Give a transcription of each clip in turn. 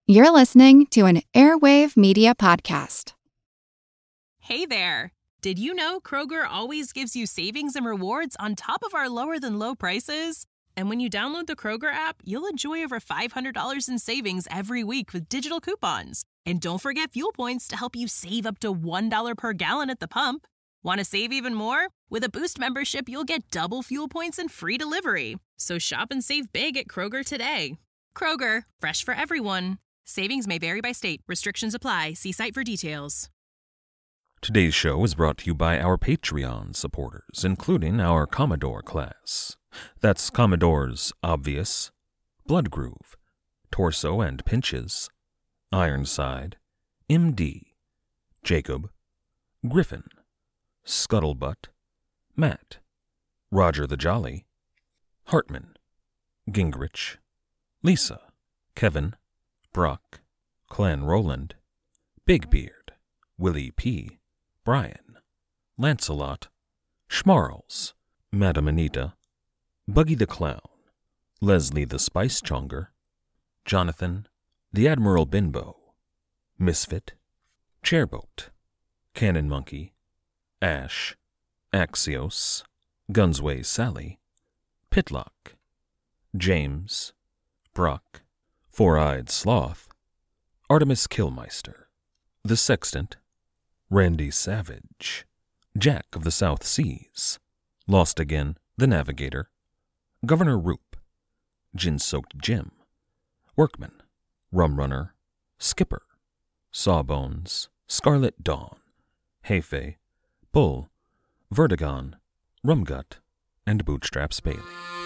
You're listening to an Airwave Media Podcast. Hey there! Did you know Kroger always gives you savings and rewards on top of our lower-than-low prices? And when you download the Kroger app, you'll enjoy over $500 in savings every week with digital coupons. And don't forget fuel points to help you save up to $1 per gallon at the pump. Want to save even more? With a Boost membership, you'll get double fuel points and free delivery. So shop and save big at Kroger today. Kroger, fresh for everyone. Savings may vary by state. Restrictions apply. See site for details. Today's show is brought to you by our Patreon supporters, including our Commodore class. That's Commodores Obvious, Bloodgroove, Torso and Pinches, Ironside, MD, Jacob, Griffin, Scuttlebutt, Matt, Roger the Jolly, Hartman, Gingrich, Lisa, Kevin, Brock, Clan Roland, Big Beard, Willie P., Brian, Lancelot, Schmarls, Madam Anita, Buggy the Clown, Leslie the Spice Chonger, Jonathan, the Admiral Binbo, Misfit, Chairboat, Cannon Monkey, Ash, Axios, Gunsway Sally, Pitlock, James, Brock, Four-Eyed Sloth, Artemis Killmeister, The Sextant, Randy Savage, Jack of the South Seas, Lost Again, The Navigator, Governor Roop, Gin-Soaked Jim, Workman, Rum Runner, Skipper, Sawbones, Scarlet Dawn, Hefe, Bull, Vertigon, Rumgut, and Bootstraps Bailey.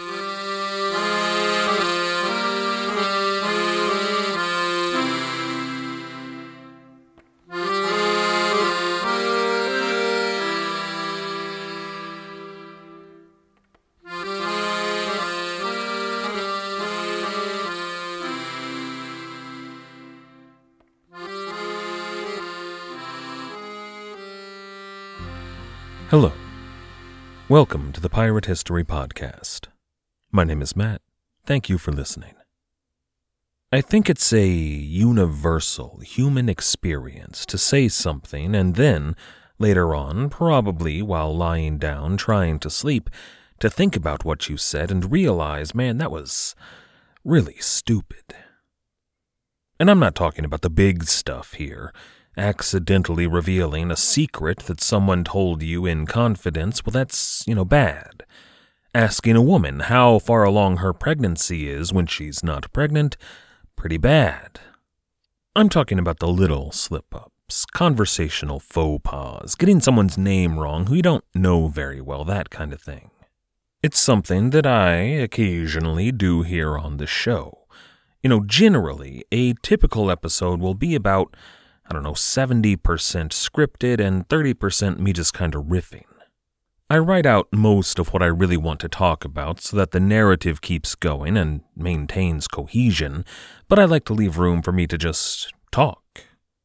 Hello. Welcome to the Pirate History Podcast. My name is Matt. Thank you for listening. I think it's a universal human experience to say something and then, later on, probably while lying down trying to sleep, to think about what you said and realize, man, that was really stupid. And I'm not talking about the big stuff here. Accidentally revealing a secret that someone told you in confidence, well, that's, bad. Asking a woman how far along her pregnancy is when she's not pregnant, pretty bad. I'm talking about the little slip-ups, conversational faux pas, getting someone's name wrong who you don't know very well, that kind of thing. It's something that I occasionally do here on the show. Generally, a typical episode will be about 70% scripted and 30% me just kind of riffing. I write out most of what I really want to talk about so that the narrative keeps going and maintains cohesion, but I like to leave room for me to just talk.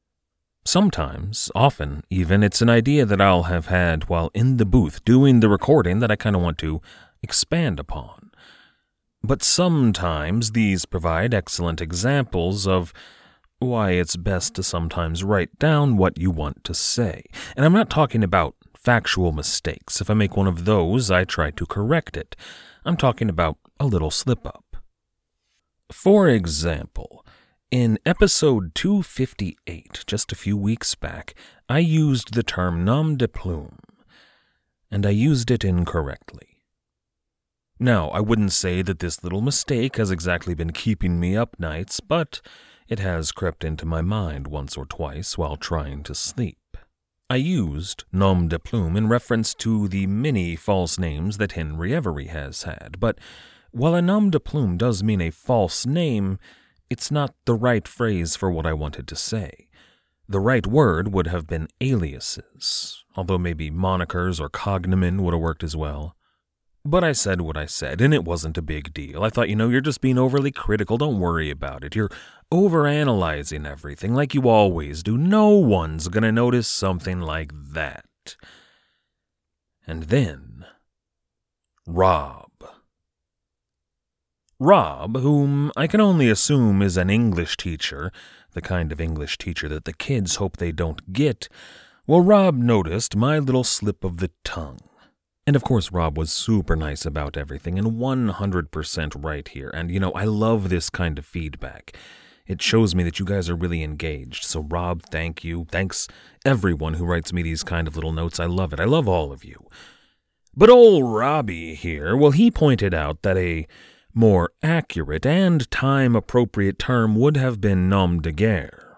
Sometimes, often even, it's an idea that I'll have had while in the booth doing the recording that I kind of want to expand upon. But sometimes these provide excellent examples of why it's best to sometimes write down what you want to say. And I'm not talking about factual mistakes. If I make one of those, I try to correct it. I'm talking about a little slip-up. For example, in episode 258, just a few weeks back, I used the term nom de plume, and I used it incorrectly. Now, I wouldn't say that this little mistake has exactly been keeping me up nights, but it has crept into my mind once or twice while trying to sleep. I used nom de plume in reference to the many false names that Henry Every has had, but while a nom de plume does mean a false name, it's not the right phrase for what I wanted to say. The right word would have been aliases, although maybe monikers or cognomen would have worked as well. But I said what I said, and it wasn't a big deal. I thought, you're just being overly critical. Don't worry about it. You're overanalyzing everything like you always do. No one's gonna notice something like that. And then, Rob. Rob, whom I can only assume is an English teacher, the kind of English teacher that the kids hope they don't get, well, Rob noticed my little slip of the tongue. And of course, Rob was super nice about everything and 100% right here. And, I love this kind of feedback. It shows me that you guys are really engaged. So, Rob, thank you. Thanks everyone who writes me these kind of little notes. I love it. I love all of you. But old Robbie here, well, he pointed out that a more accurate and time-appropriate term would have been nom de guerre.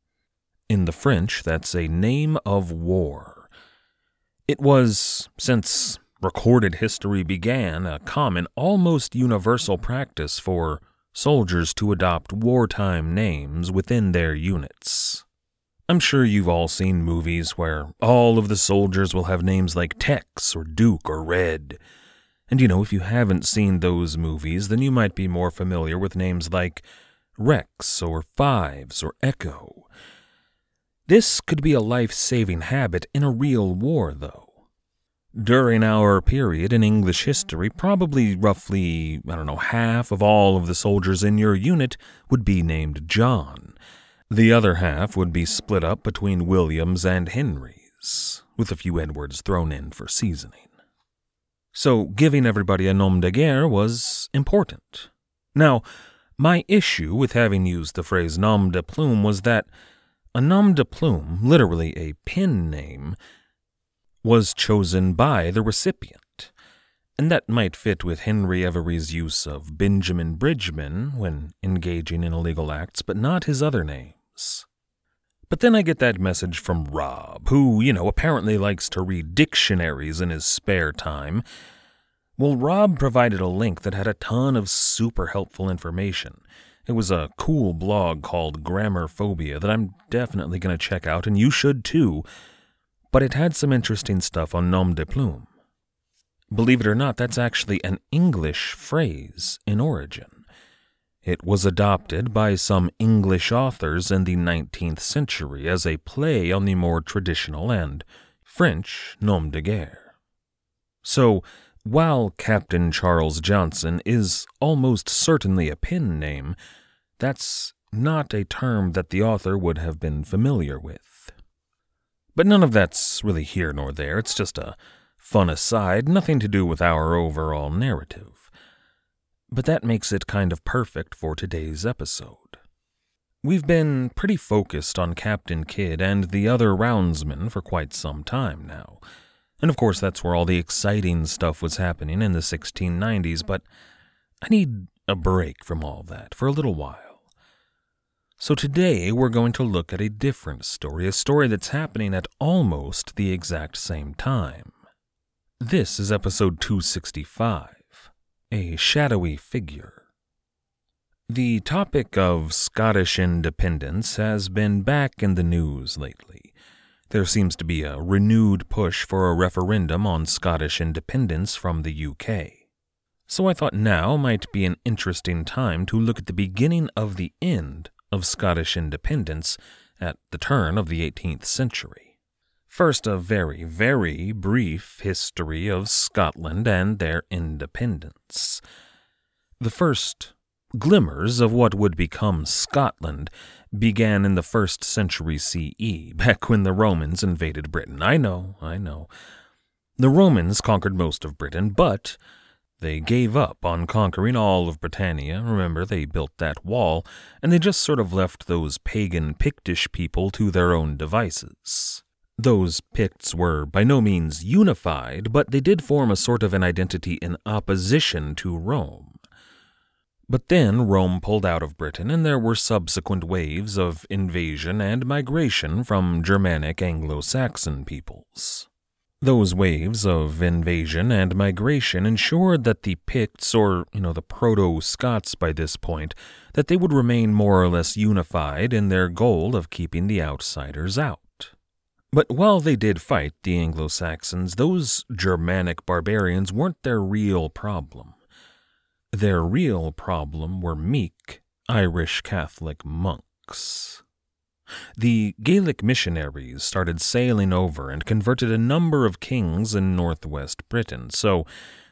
In the French, that's a name of war. It was, since recorded history began, a common, almost universal practice for soldiers to adopt wartime names within their units. I'm sure you've all seen movies where all of the soldiers will have names like Tex or Duke or Red. And if you haven't seen those movies, then you might be more familiar with names like Rex or Fives or Echo. This could be a life-saving habit in a real war, though. During our period in English history, probably roughly, half of all of the soldiers in your unit would be named John. The other half would be split up between Williams and Henrys, with a few Edwards thrown in for seasoning. So giving everybody a nom de guerre was important. Now, my issue with having used the phrase nom de plume was that a nom de plume, literally a pin name, was chosen by the recipient, and that might fit with Henry Every's use of Benjamin Bridgman when engaging in illegal acts, but not his other names. But then I get that message from Rob, who, apparently likes to read dictionaries in his spare time. Well, Rob provided a link that had a ton of super helpful information. It was a cool blog called Grammarphobia that I'm definitely going to check out, and you should too, but it had some interesting stuff on nom de plume. Believe it or not, that's actually an English phrase in origin. It was adopted by some English authors in the 19th century as a play on the more traditional and French nom de guerre. So, while Captain Charles Johnson is almost certainly a pen name, that's not a term that the author would have been familiar with. But none of that's really here nor there. It's just a fun aside, nothing to do with our overall narrative. But that makes it kind of perfect for today's episode. We've been pretty focused on Captain Kidd and the other roundsmen for quite some time now. And of course that's where all the exciting stuff was happening in the 1690s, but I need a break from all that for a little while. So today we're going to look at a different story, a story that's happening at almost the exact same time. This is episode 265. A shadowy figure. The topic of Scottish independence has been back in the news lately. There seems to be a renewed push for a referendum on Scottish independence from the UK. So I thought now might be an interesting time to look at the beginning of the end of Scottish independence at the turn of the 18th century. First, a very, very brief history of Scotland and their independence. The first glimmers of what would become Scotland began in the 1st century CE, back when the Romans invaded Britain. I know. The Romans conquered most of Britain, but they gave up on conquering all of Britannia. Remember, they built that wall, and they just sort of left those pagan Pictish people to their own devices. Those Picts were by no means unified, but they did form a sort of an identity in opposition to Rome. But then Rome pulled out of Britain, and there were subsequent waves of invasion and migration from Germanic Anglo-Saxon peoples. Those waves of invasion and migration ensured that the Picts, or, the Proto-Scots by this point, that they would remain more or less unified in their goal of keeping the outsiders out. But while they did fight the Anglo-Saxons, those Germanic barbarians weren't their real problem. Their real problem were meek Irish Catholic monks. The Gaelic missionaries started sailing over and converted a number of kings in northwest Britain, so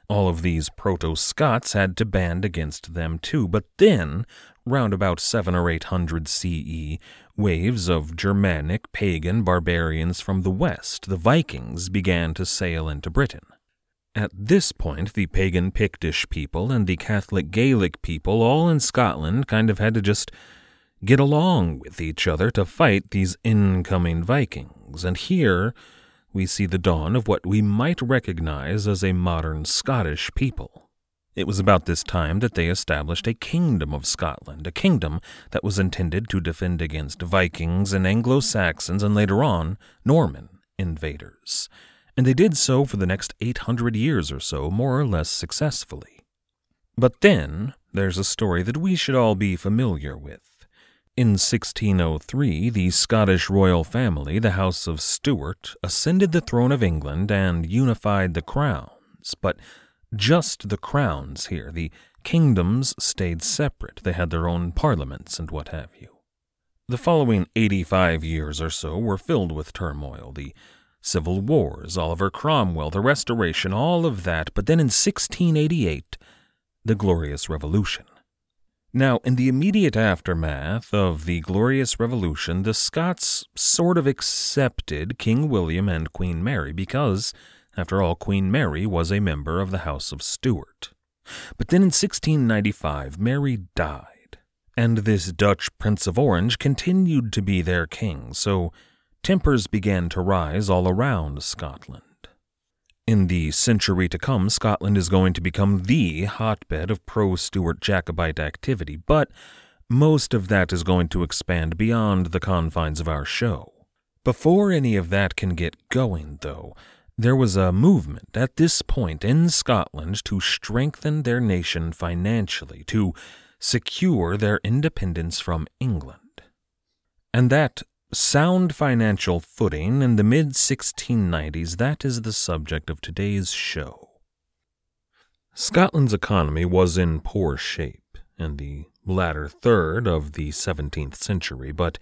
All of these proto-Scots had to band against them too, but then, round about 700 or 800 CE, waves of Germanic, pagan barbarians from the west, the Vikings, began to sail into Britain. At this point, the pagan Pictish people and the Catholic Gaelic people, all in Scotland, kind of had to just get along with each other to fight these incoming Vikings, and here we see the dawn of what we might recognize as a modern Scottish people. It was about this time that they established a kingdom of Scotland, a kingdom that was intended to defend against Vikings and Anglo-Saxons and later on Norman invaders. And they did so for the next 800 years or so, more or less successfully. But then there's a story that we should all be familiar with. In 1603, the Scottish royal family, the House of Stuart, ascended the throne of England and unified the crowns. But just the crowns here. The kingdoms stayed separate. They had their own parliaments and what have you. The following 85 years or so were filled with turmoil. The Civil Wars, Oliver Cromwell, the Restoration, all of that. But then in 1688, the Glorious Revolution. Now, in the immediate aftermath of the Glorious Revolution, the Scots sort of accepted King William and Queen Mary because, after all, Queen Mary was a member of the House of Stuart. But then in 1695, Mary died, and this Dutch Prince of Orange continued to be their king, so tempers began to rise all around Scotland. In the century to come, Scotland is going to become the hotbed of pro-Stuart Jacobite activity, but most of that is going to expand beyond the confines of our show. Before any of that can get going, though, there was a movement at this point in Scotland to strengthen their nation financially, to secure their independence from England. And that sound financial footing in the mid-1690s, that is the subject of today's show. Scotland's economy was in poor shape in the latter third of the 17th century, but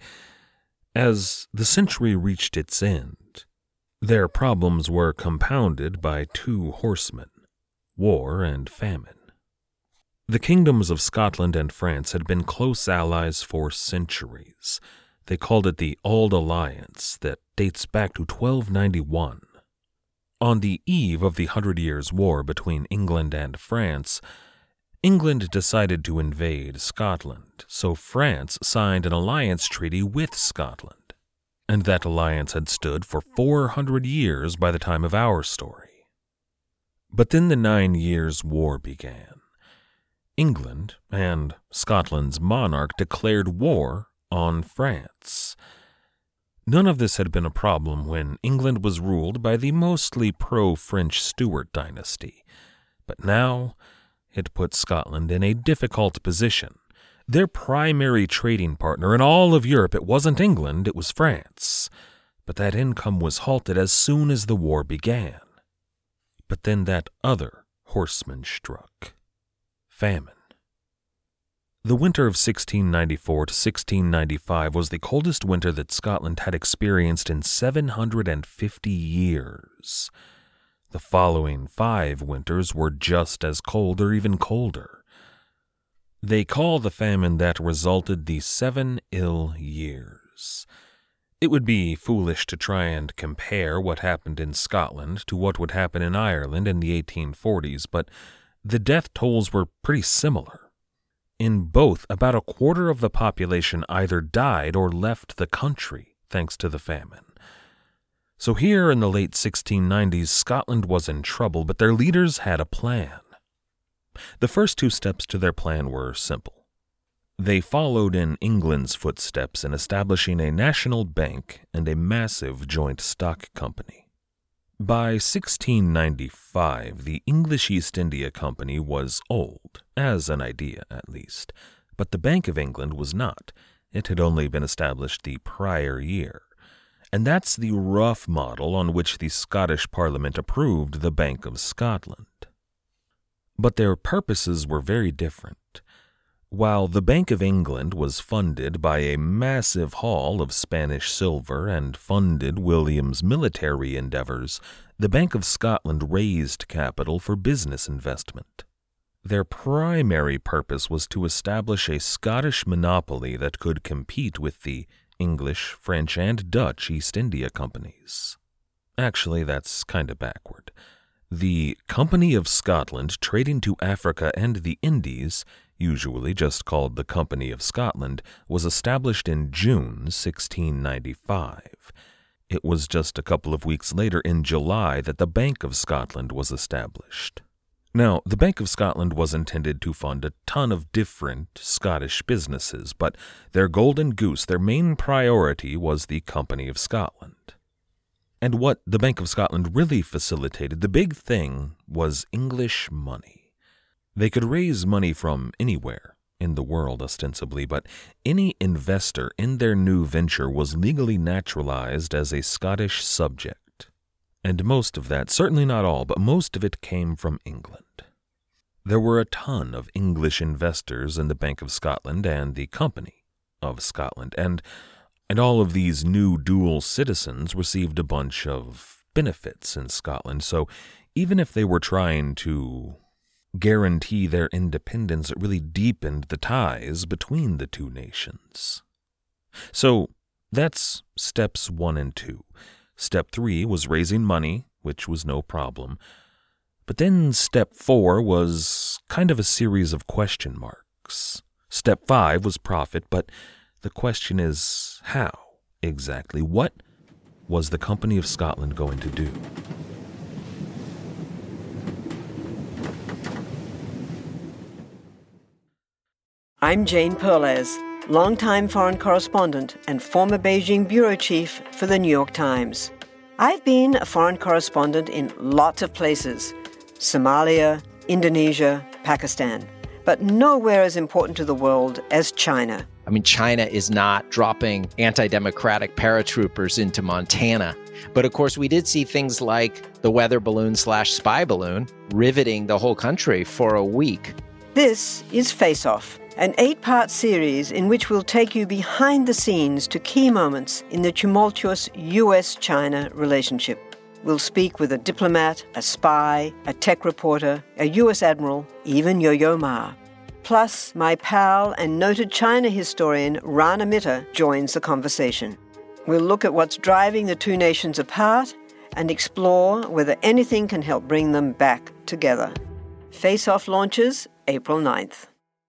as the century reached its end, their problems were compounded by two horsemen, war and famine. The kingdoms of Scotland and France had been close allies for centuries. They called it the Auld Alliance that dates back to 1291. On the eve of the 100 Years' War between England and France, England decided to invade Scotland, so France signed an alliance treaty with Scotland, and that alliance had stood for 400 years by the time of our story. But then the 9 Years' War began. England and Scotland's monarch declared war on France. None of this had been a problem when England was ruled by the mostly pro-French Stuart dynasty, but now it put Scotland in a difficult position. Their primary trading partner in all of Europe, it wasn't England, it was France, but that income was halted as soon as the war began. But then that other horseman struck: famine. The winter of 1694 to 1695 was the coldest winter that Scotland had experienced in 750 years. The following 5 winters were just as cold or even colder. They call the famine that resulted the 7 ill years. It would be foolish to try and compare what happened in Scotland to what would happen in Ireland in the 1840s, but the death tolls were pretty similar. In both, about a quarter of the population either died or left the country thanks to the famine. So here in the late 1690s, Scotland was in trouble, but their leaders had a plan. The first 2 steps to their plan were simple. They followed in England's footsteps in establishing a national bank and a massive joint stock company. By 1695, the English East India Company was old, as an idea at least, but the Bank of England was not. It had only been established the prior year, and that's the rough model on which the Scottish Parliament approved the Bank of Scotland. But their purposes were very different. While the Bank of England was funded by a massive haul of Spanish silver and funded William's military endeavors, the Bank of Scotland raised capital for business investment. Their primary purpose was to establish a Scottish monopoly that could compete with the English, French, and Dutch East India companies. Actually, that's kind of backward. The Company of Scotland, trading to Africa and the Indies, usually just called the Company of Scotland, was established in June 1695. It was just a couple of weeks later, in July, that the Bank of Scotland was established. Now, the Bank of Scotland was intended to fund a ton of different Scottish businesses, but their golden goose, their main priority, was the Company of Scotland. And what the Bank of Scotland really facilitated, the big thing, was English money. They could raise money from anywhere in the world, ostensibly, but any investor in their new venture was legally naturalized as a Scottish subject. And most of that, certainly not all, but most of it came from England. There were a ton of English investors in the Bank of Scotland and the Company of Scotland, and all of these new dual citizens received a bunch of benefits in Scotland, so even if they were trying to guarantee their independence, it really deepened the ties between the two nations. So that's steps 1 and 2. Step 3 was raising money, which was no problem. But then step 4 was kind of a series of question marks. Step 5 was profit, but the question is, how exactly? What was the Company of Scotland going to do? I'm Jane Perlez, longtime foreign correspondent and former Beijing bureau chief for the New York Times. I've been a foreign correspondent in lots of places: Somalia, Indonesia, Pakistan, but nowhere as important to the world as China. I mean, China is not dropping anti-democratic paratroopers into Montana. But of course, we did see things like the weather balloon/spy balloon riveting the whole country for a week. This is Face Off, an 8-part series in which we'll take you behind the scenes to key moments in the tumultuous U.S.-China relationship. We'll speak with a diplomat, a spy, a tech reporter, a U.S. admiral, even Yo-Yo Ma. Plus, my pal and noted China historian Rana Mitter joins the conversation. We'll look at what's driving the two nations apart and explore whether anything can help bring them back together. Face Off launches April 9th.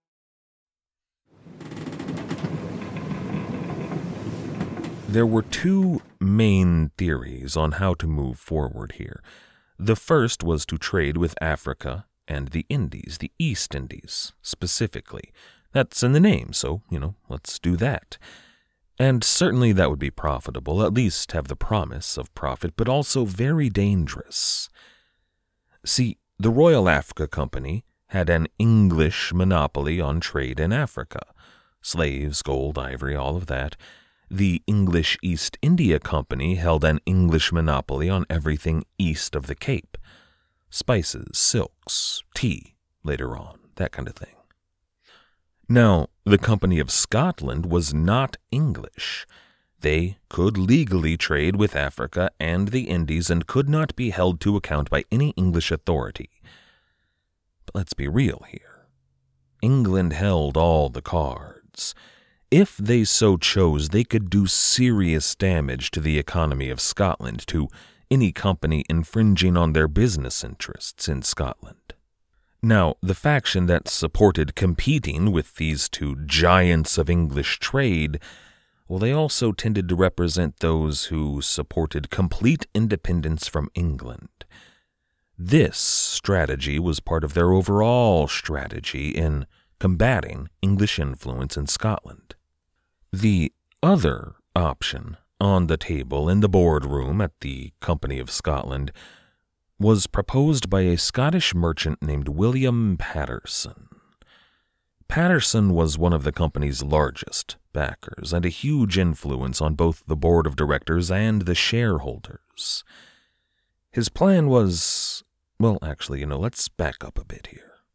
There were two main theories on how to move forward here. The first was to trade with Africa and the Indies, the East Indies, specifically. That's in the name, so, let's do that. And certainly that would be profitable, at least have the promise of profit, but also very dangerous. See, the Royal Africa Company had an English monopoly on trade in Africa. Slaves, gold, ivory, all of that. The English East India Company held an English monopoly on everything east of the Cape. Spices, silks, tea, later on, that kind of thing. Now, the Company of Scotland was not English. They could legally trade with Africa and the Indies and could not be held to account by any English authority. But let's be real here. England held all the cards. If they so chose, they could do serious damage to the economy of Scotland, to any company infringing on their business interests in Scotland. Now, the faction that supported competing with these two giants of English trade, well, they also tended to represent those who supported complete independence from England. This strategy was part of their overall strategy in combating English influence in Scotland. The other option on the table in the boardroom at the Company of Scotland was proposed by a Scottish merchant named William Patterson. Patterson was one of the company's largest backers and a huge influence on both the board of directors and the shareholders. His plan was, let's back up a bit here.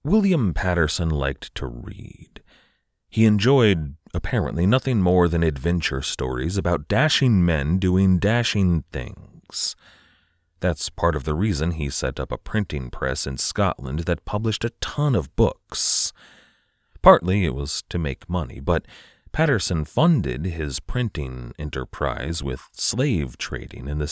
William Patterson liked to read. He enjoyed, apparently, nothing more than adventure stories about dashing men doing dashing things. That's part of the reason he set up a printing press in Scotland that published a ton of books. Partly it was to make money, but Patterson funded his printing enterprise with slave trading in the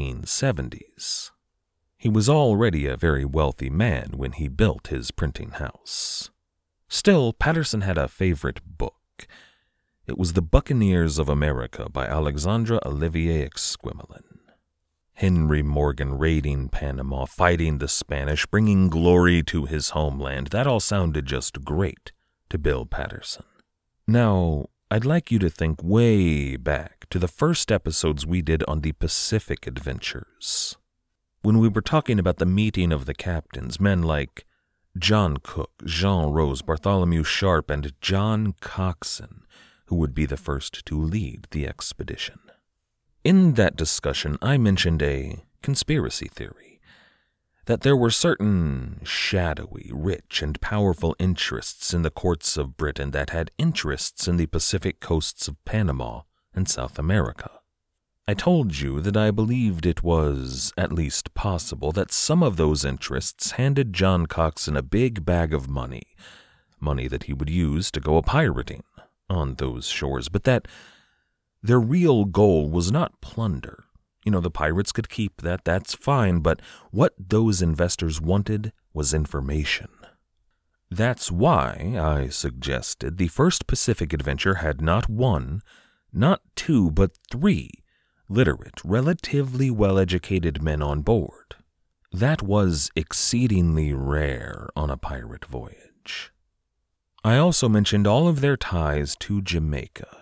1670s. He was already a very wealthy man when he built his printing house. Still, Patterson had a favorite book. It was The Buccaneers of America by Alexandre Olivier Exquemelin. Henry Morgan raiding Panama, fighting the Spanish, bringing glory to his homeland. That all sounded just great to Bill Patterson. Now, I'd like you to think way back to the first episodes we did on the Pacific Adventures, when we were talking about the meeting of the captains, men like John Cook, Jean Rose, Bartholomew Sharp, and John Coxon, who would be the first to lead the expedition. In that discussion, I mentioned a conspiracy theory, that there were certain shadowy, rich, and powerful interests in the courts of Britain that had interests in the Pacific coasts of Panama and South America. I told you that I believed it was at least possible that some of those interests handed John Coxon a big bag of money that he would use to go a-pirating on those shores, but that their real goal was not plunder. The pirates could keep that, that's fine, but what those investors wanted was information. That's why I suggested the first Pacific adventure had not one, not two, but three literate, relatively well-educated men on board. That was exceedingly rare on a pirate voyage. I also mentioned all of their ties to Jamaica.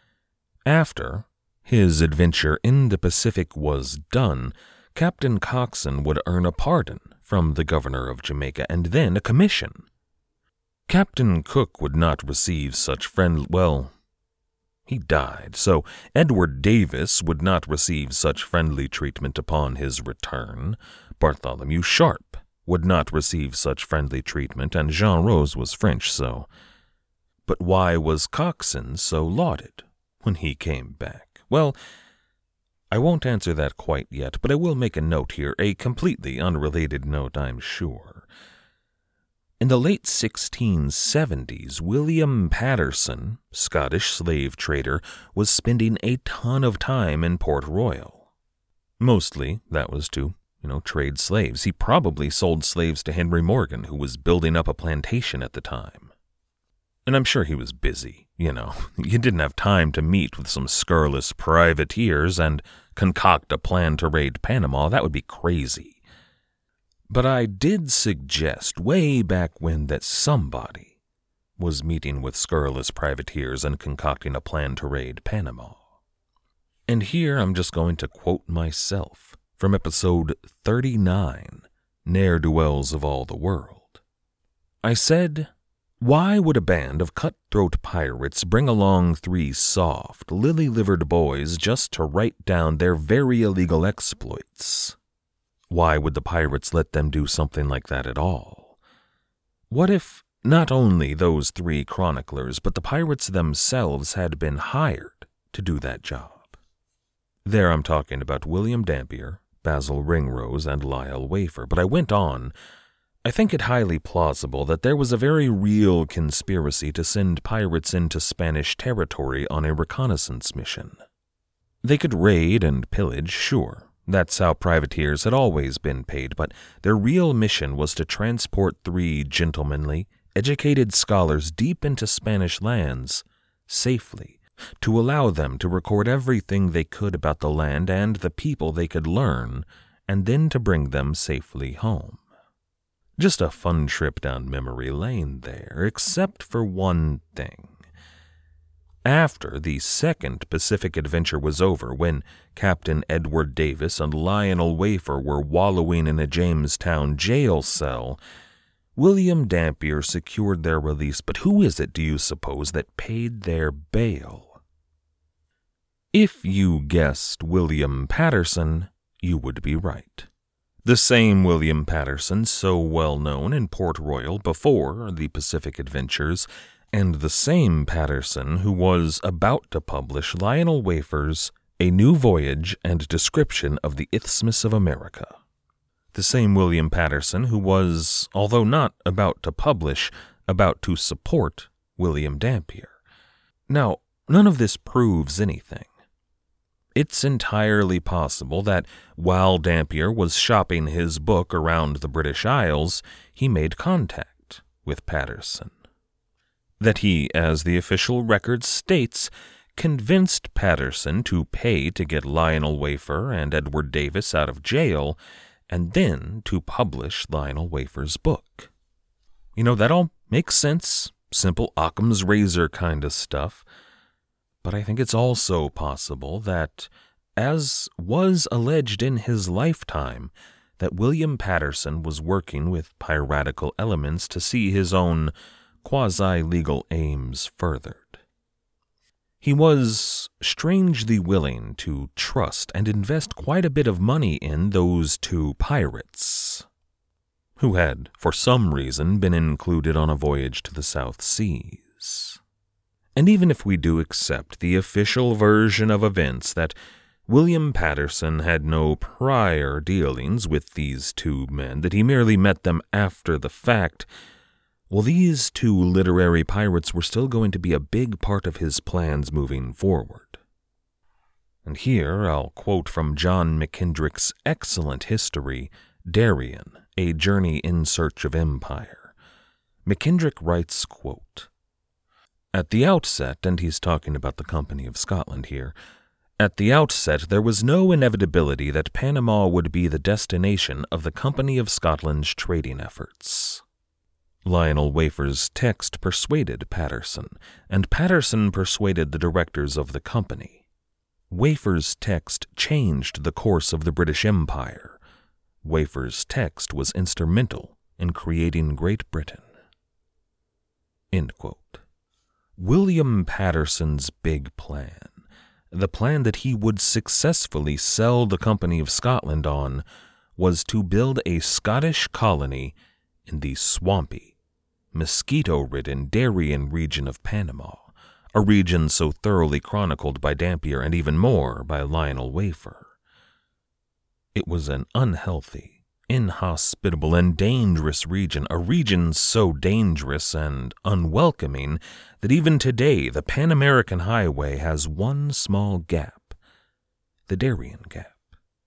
After his adventure in the Pacific was done, Captain Coxon would earn a pardon from the governor of Jamaica and then a commission. Captain Cook would not receive such he died, so Edward Davis would not receive such friendly treatment upon his return. Bartholomew Sharp would not receive such friendly treatment, and Jean Rose was French, so. But why was Coxon so lauded when he came back? Well, I won't answer that quite yet, but I will make a note here, a completely unrelated note, I'm sure. In the late 1670s, William Patterson, Scottish slave trader, was spending a ton of time in Port Royal. Mostly, that was to, trade slaves. He probably sold slaves to Henry Morgan, who was building up a plantation at the time. And I'm sure he was busy, You didn't have time to meet with some scurrilous privateers and concoct a plan to raid Panama. That would be crazy. But I did suggest way back when that somebody was meeting with scurrilous privateers and concocting a plan to raid Panama. And here I'm just going to quote myself from episode 39, Ne'er-Do-Wells of All the World. I said, "Why would a band of cutthroat pirates bring along 3 soft, lily-livered boys just to write down their very illegal exploits? Why would the pirates let them do something like that at all? What if not only those 3 chroniclers, but the pirates themselves had been hired to do that job?" There I'm talking about William Dampier, Basil Ringrose, and Lyle Wafer, but I went on. I think it highly plausible that there was a very real conspiracy to send pirates into Spanish territory on a reconnaissance mission. They could raid and pillage, sure. That's how privateers had always been paid, but their real mission was to transport 3 gentlemanly, educated scholars deep into Spanish lands, safely, to allow them to record everything they could about the land and the people they could learn, and then to bring them safely home. Just a fun trip down memory lane there, except for one thing. After the second Pacific adventure was over, when Captain Edward Davis and Lionel Wafer were wallowing in a Jamestown jail cell, William Dampier secured their release, but who is it, do you suppose, that paid their bail? If you guessed William Patterson, you would be right. The same William Patterson, so well known in Port Royal before the Pacific Adventures, and the same Patterson who was about to publish Lionel Wafer's A New Voyage and Description of the Isthmus of America. The same William Patterson who was, although not about to publish, about to support William Dampier. Now, none of this proves anything. It's entirely possible that while Dampier was shopping his book around the British Isles, he made contact with Patterson. That he, as the official record states, convinced Patterson to pay to get Lionel Wafer and Edward Davis out of jail, and then to publish Lionel Wafer's book. That all makes sense, simple Occam's razor kind of stuff. But I think it's also possible that, as was alleged in his lifetime, that William Patterson was working with piratical elements to see his own quasi-legal aims furthered. He was strangely willing to trust and invest quite a bit of money in those two pirates, who had, for some reason, been included on a voyage to the South Seas. And even if we do accept the official version of events that William Patterson had no prior dealings with these two men, that he merely met them after the fact, well, these two literary pirates were still going to be a big part of his plans moving forward. And here I'll quote from John McKendrick's excellent history, Darien, A Journey in Search of Empire. McKendrick writes, quote, "At the outset," and he's talking about the Company of Scotland here, "at the outset there was no inevitability that Panama would be the destination of the Company of Scotland's trading efforts. Lionel Wafer's text persuaded Patterson, and Patterson persuaded the directors of the company. Wafer's text changed the course of the British Empire. Wafer's text was instrumental in creating Great Britain." End quote. William Patterson's big plan, the plan that he would successfully sell the Company of Scotland on, was to build a Scottish colony in the swampy, mosquito-ridden Darien region of Panama, a region so thoroughly chronicled by Dampier and even more by Lionel Wafer. It was an unhealthy, inhospitable, and dangerous region, a region so dangerous and unwelcoming that even today the Pan-American Highway has one small gap, the Darien Gap.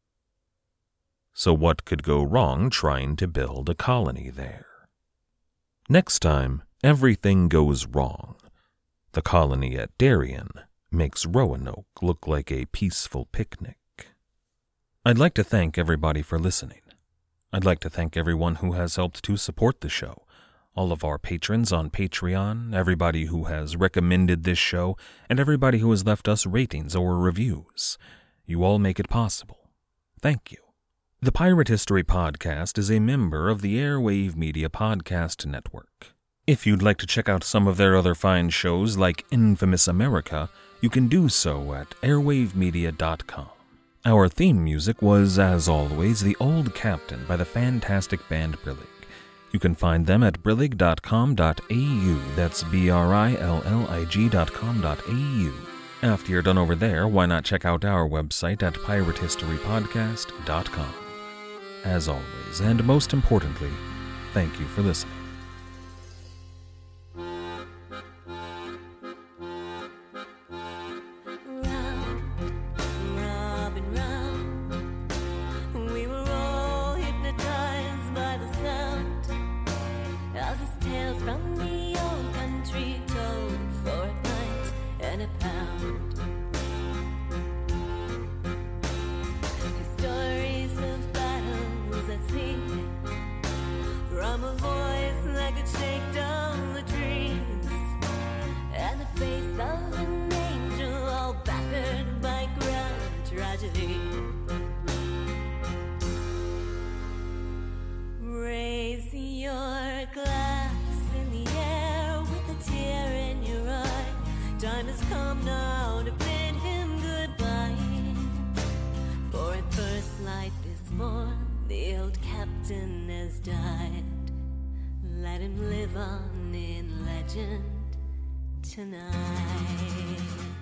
So what could go wrong trying to build a colony there? Next time, everything goes wrong. The colony at Darien makes Roanoke look like a peaceful picnic. I'd like to thank everybody for listening. I'd like to thank everyone who has helped to support the show, all of our patrons on Patreon, everybody who has recommended this show, and everybody who has left us ratings or reviews. You all make it possible. Thank you. The Pirate History Podcast is a member of the Airwave Media Podcast Network. If you'd like to check out some of their other fine shows like Infamous America, you can do so at airwavemedia.com. Our theme music was, as always, The Old Captain by the fantastic band Brillig. You can find them at brillig.com.au, that's BRILLIG.com.au. After you're done over there, why not check out our website at piratehistorypodcast.com. As always, and most importantly, thank you for listening. Raise your glass in the air with a tear in your eye. Time has come now to bid him goodbye. For at first light this morn The old captain has died. Let him live on in legend tonight.